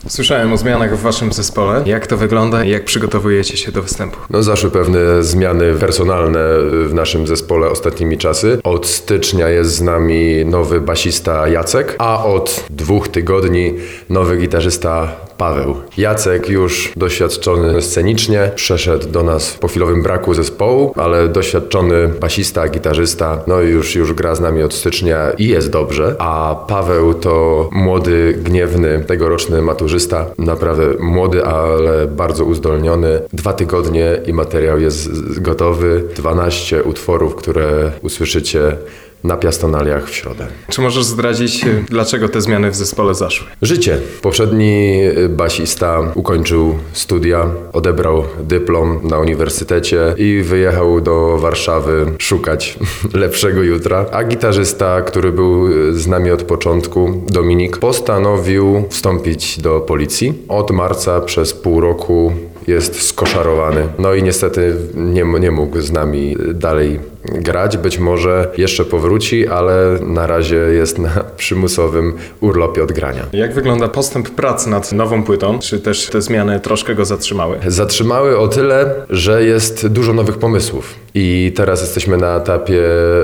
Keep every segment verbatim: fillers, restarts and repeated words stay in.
Słyszałem o zmianach w waszym zespole. Jak to wygląda i jak przygotowujecie się do występu? No zaszły pewne zmiany personalne w naszym zespole ostatnimi czasy. Od stycznia jest z nami nowy basista Jacek, a od dwóch tygodni nowy gitarzysta Paweł. Jacek już doświadczony scenicznie, przeszedł do nas po chwilowym braku zespołu, ale doświadczony basista, gitarzysta, no już, już gra z nami od stycznia i jest dobrze, a Paweł to młody, gniewny, tegoroczny maturzysta, naprawdę młody, ale bardzo uzdolniony. Dwa tygodnie i materiał jest gotowy, dwanaście utworów, które usłyszycie na Piastonaliach w środę. Czy możesz zdradzić, dlaczego te zmiany w zespole zaszły? Życie. Poprzedni basista ukończył studia, odebrał dyplom na uniwersytecie i wyjechał do Warszawy szukać lepszego jutra. A gitarzysta, który był z nami od początku, Dominik, postanowił wstąpić do policji. Od marca przez pół roku jest skoszarowany. No i niestety nie, nie mógł z nami dalej grać. Być może jeszcze powróci, ale na razie jest na przymusowym urlopie od grania. Jak wygląda postęp prac nad nową płytą? Czy też te zmiany troszkę go zatrzymały? Zatrzymały o tyle, że jest dużo nowych pomysłów. I teraz jesteśmy na etapie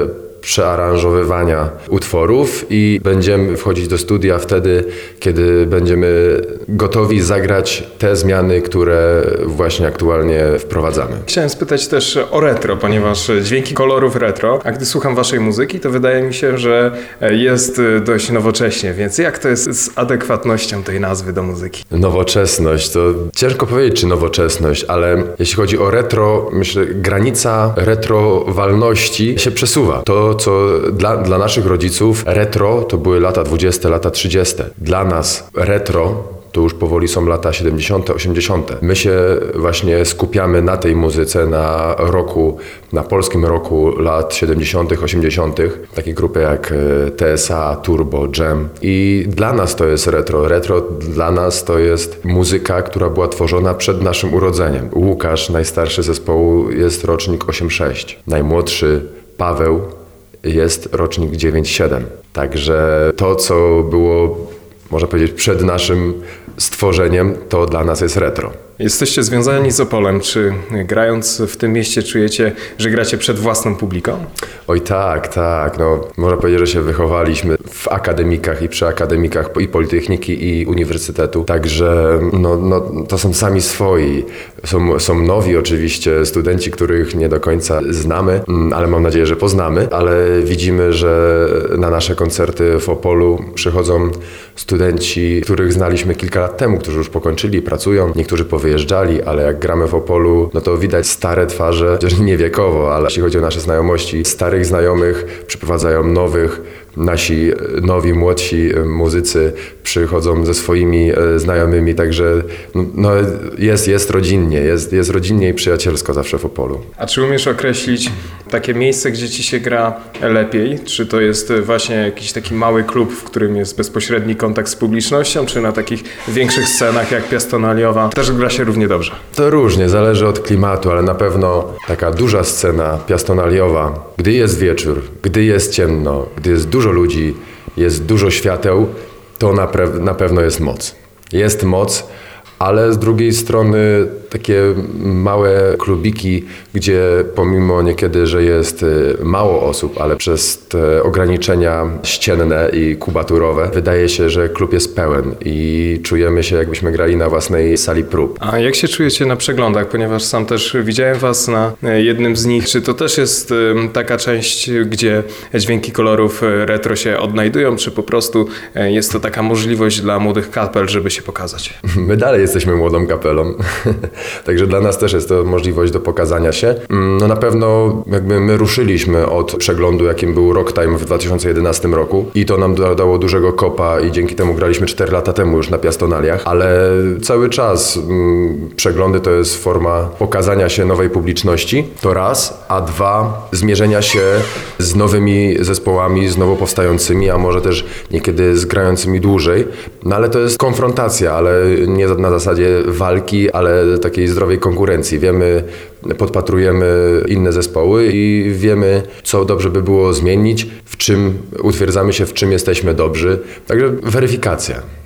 przearanżowywania utworów i będziemy wchodzić do studia wtedy, kiedy będziemy gotowi zagrać te zmiany, które właśnie aktualnie wprowadzamy. Chciałem spytać też o retro, ponieważ dźwięki kolorów retro, a gdy słucham waszej muzyki, to wydaje mi się, że jest dość nowocześnie, więc jak to jest z adekwatnością tej nazwy do muzyki? Nowoczesność, to ciężko powiedzieć, czy nowoczesność, ale jeśli chodzi o retro, myślę, granica retrowalności się przesuwa. To co dla, dla naszych rodziców retro to były lata dwudzieste, lata trzydzieste. Dla nas retro to już powoli są lata siedemdziesiąte, osiemdziesiąte. My się właśnie skupiamy na tej muzyce, na roku, na polskim roku lat siedemdziesiątych, osiemdziesiątych. Takie grupy jak T S A, Turbo, Jam. I dla nas to jest retro. Retro dla nas to jest muzyka, która była tworzona przed naszym urodzeniem. Łukasz, najstarszy zespołu, jest rocznik osiemdziesiąt sześć. Najmłodszy Paweł jest rocznik dziewięćdziesiąt siedem. Także to, co było, można powiedzieć, przed naszym stworzeniem, to dla nas jest retro. Jesteście związani z Opolem. Czy grając w tym mieście czujecie, że gracie przed własną publiką? Oj tak, tak. No, można powiedzieć, że się wychowaliśmy w akademikach i przy akademikach i Politechniki i Uniwersytetu. Także no, no, to są sami swoi. Są, są nowi oczywiście studenci, których nie do końca znamy, ale mam nadzieję, że poznamy. Ale widzimy, że na nasze koncerty w Opolu przychodzą studenci, których znaliśmy kilka lat temu, którzy już pokończyli, pracują. Niektórzy powyjeżdżali, ale jak gramy w Opolu, no to widać stare twarze, chociaż nie wiekowo, ale jeśli chodzi o nasze znajomości, starych znajomych przyprowadzają nowych. Nasi nowi, młodsi muzycy przychodzą ze swoimi znajomymi, także no, jest, jest rodzinnie, jest, jest rodzinnie i przyjacielsko zawsze w Opolu. A czy umiesz określić takie miejsce, gdzie ci się gra lepiej? Czy to jest właśnie jakiś taki mały klub, w którym jest bezpośredni kontakt z publicznością, czy na takich większych scenach jak Piastonaliowa też gra się równie dobrze? To różnie, zależy od klimatu, ale na pewno taka duża scena Piastonaliowa, gdy jest wieczór, gdy jest ciemno, gdy jest dużo ludzi, jest dużo świateł, to na, pre- na pewno jest moc. Jest moc, ale z drugiej strony takie małe klubiki, gdzie pomimo niekiedy, że jest mało osób, ale przez te ograniczenia ścienne i kubaturowe, wydaje się, że klub jest pełen i czujemy się, jakbyśmy grali na własnej sali prób. A jak się czujecie na przeglądach? Ponieważ sam też widziałem was na jednym z nich. Czy to też jest taka część, gdzie dźwięki kolorów retro się odnajdują, czy po prostu jest to taka możliwość dla młodych kapel, żeby się pokazać? My dalej jesteśmy młodą kapelą. Także dla nas też jest to możliwość do pokazania się. No na pewno jakby my ruszyliśmy od przeglądu, jakim był Rocktime w dwa tysiące jedenastym roku i to nam dało dużego kopa i dzięki temu graliśmy cztery lata temu już na Piastonaliach, ale cały czas mm, przeglądy to jest forma pokazania się nowej publiczności, to raz, a dwa, zmierzenia się z nowymi zespołami, z nowo powstającymi, a może też niekiedy z grającymi dłużej, no ale to jest konfrontacja, ale nie na zasadzie walki, ale takiej zdrowej konkurencji. Wiemy, podpatrujemy inne zespoły i wiemy, co dobrze by było zmienić, w czym utwierdzamy się, w czym jesteśmy dobrzy. Także weryfikacja.